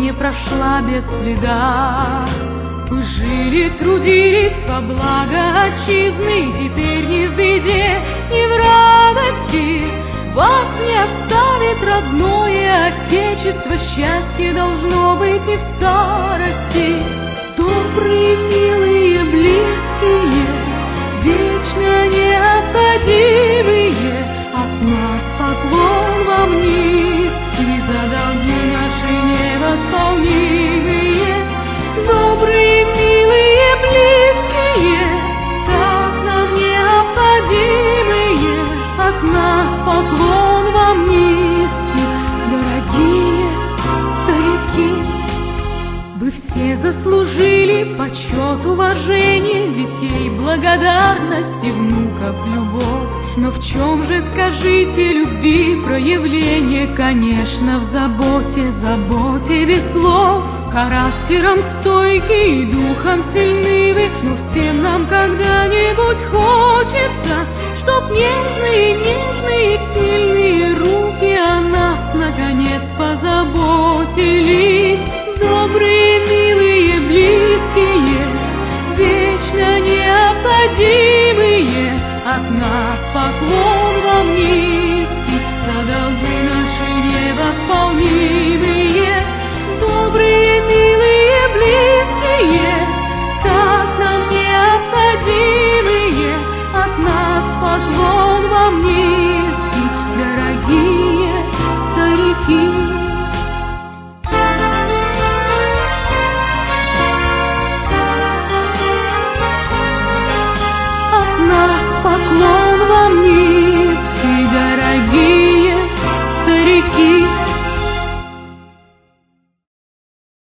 не прошла без следа. Вы жили, трудились во благо отчизны, теперь ни в беде, ни в радости вас не оставит родное отечество. Счастье должно быть и в старости. Добрые, милые, близкие, вечно необходимые, от нас поклон вам низкий за долги наши невосполнимые. Добрые, милые, близкие, так нам необходимые, от нас поклон вам низкий, дорогие старики. Вы все заслужили почет, уважение, детей благодарность и внуков любовь. Но в чем же, скажите, любви проявление? Конечно, в заботе, заботе без слов. Характером стойкий и духом сильны вы, но всем нам когда-нибудь хочется, чтоб нежные, нежные, сильные руки о нас наконец позаботились. Добрые, милые, близкие, вечно необходимые, от нас поклон